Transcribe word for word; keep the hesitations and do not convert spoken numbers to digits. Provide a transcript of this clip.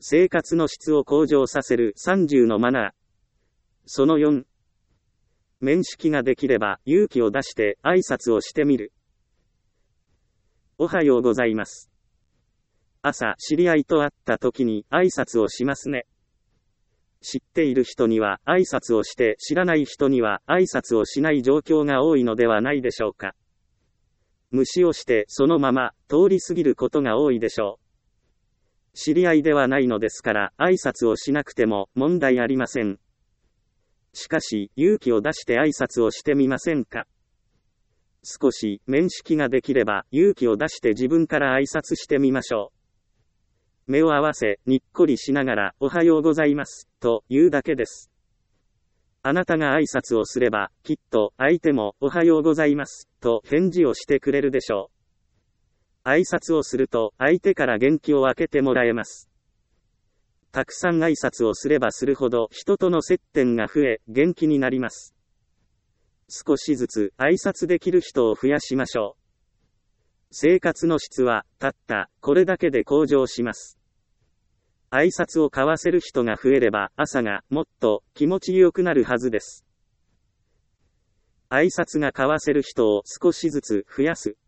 生活の質を向上させるさんじゅうのマナー。そのよん。面識ができれば勇気を出して挨拶をしてみる。おはようございます。朝、知り合いと会った時に挨拶をしますね。知っている人には挨拶をして、知らない人には挨拶をしない状況が多いのではないでしょうか。無視をしてそのまま通り過ぎることが多いでしょう。知り合いではないのですから挨拶をしなくても問題ありません。しかし、勇気を出して挨拶をしてみませんか。少し面識ができれば勇気を出して自分から挨拶してみましょう。目を合わせ、にっこりしながら、おはようございます、と言うだけです。あなたが挨拶をすれば、きっと、相手も、おはようございます、と返事をしてくれるでしょう。挨拶をすると、相手から元気を分けてもらえます。たくさん挨拶をすればするほど、人との接点が増え、元気になります。少しずつ、挨拶できる人を増やしましょう。生活の質は、たった、これだけで向上します。挨拶を交わせる人が増えれば、朝が、もっと、気持ちよくなるはずです。挨拶が交わせる人を少しずつ増やす。